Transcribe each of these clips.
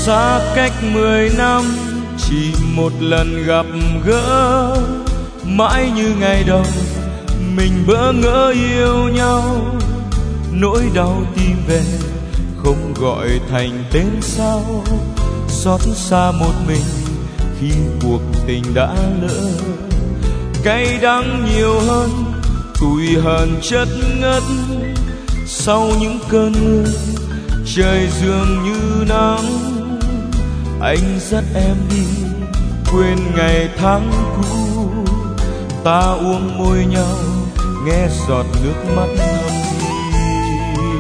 Xa cách 10 năm chỉ một lần gặp gỡ, mãi như ngày đầu mình bỡ ngỡ yêu nhau. Nỗi đau tim về không gọi thành tên sao, xót xa một mình khi cuộc tình đã lỡ. Cay đắng nhiều hơn, tủi hờn chất ngất, sau những cơn mưa trời dường như nắng. Anh dắt em đi quên ngày tháng cũ, ta uống môi nhau nghe giọt nước mắt thầm thì.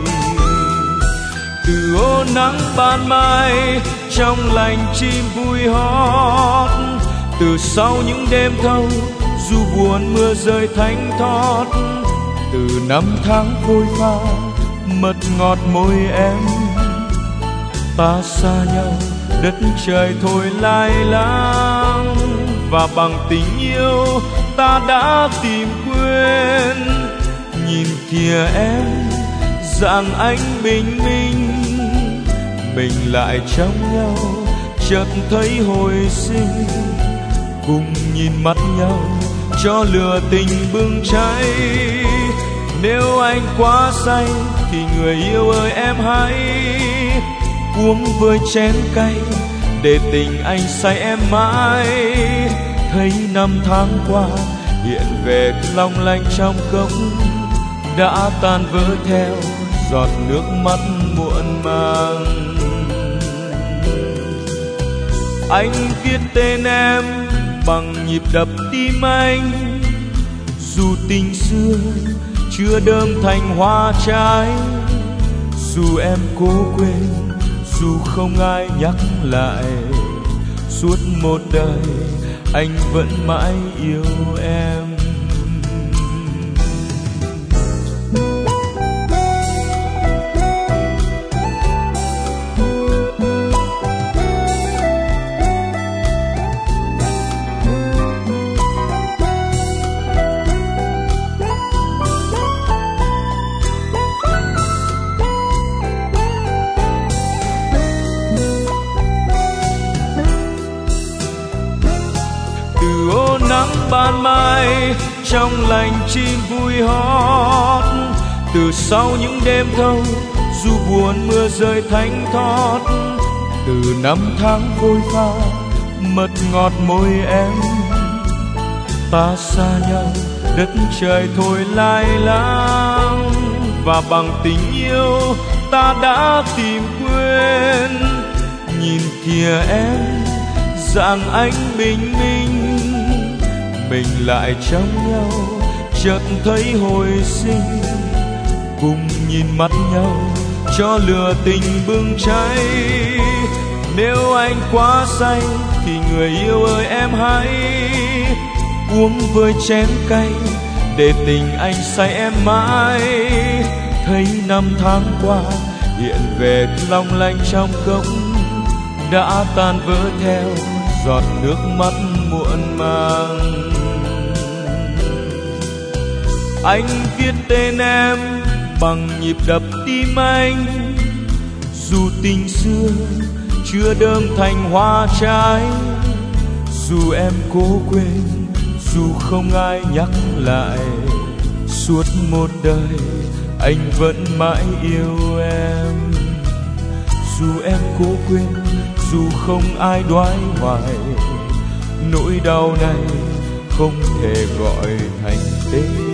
Từ ô nắng ban mai trong lành chim vui hót, từ sau những đêm thâu dù buồn mưa rơi thánh thót. Từ năm tháng phôi pha mật ngọt môi em, ta xa nhau đất trời thôi lai láng. Và bằng tình yêu ta đã tìm quên, nhìn kìa em dạng anh bình minh. Mình lại trong nhau chợt thấy hồi sinh, cùng nhìn mắt nhau cho lửa tình bừng cháy. Nếu anh quá say thì người yêu ơi em hãy uống vơi chén cay, để tình anh say em mãi. Thấy năm tháng qua hiện về long lanh trong cốc, đã tan vỡ theo giọt nước mắt muộn màng. Anh viết tên em bằng nhịp đập tim anh, dù tình xưa chưa đơm thành hoa trái. Dù em cố quên, dù không ai nhắc lại, suốt một đời anh vẫn mãi yêu em. Ban mai trong lành chim vui hót, từ sau những đêm thâu dù buồn mưa rơi thánh thót. Từ năm tháng phôi pha mật ngọt môi em, ta xa nhau đất trời thôi lai láng. Và bằng tình yêu ta đã tìm quên, nhìn kìa em dạng anh bình minh. Mình lại trong nhau chợt thấy hồi sinh, cùng nhìn mắt nhau cho lửa tình bừng cháy. Nếu anh quá say thì người yêu ơi em hãy uống vơi chén cay, để tình anh say em mãi. Thấy năm tháng qua hiện về long lanh trong cốc, đã tan vỡ theo giọt nước mắt muộn màng. Anh viết tên em bằng nhịp đập tim anh, dù tình xưa chưa đơm thành hoa trái. Dù em cố quên, dù không ai nhắc lại, suốt một đời anh vẫn mãi yêu em. Dù em cố quên, dù không ai đoái hoài, nỗi đau này không thể gọi thành tên.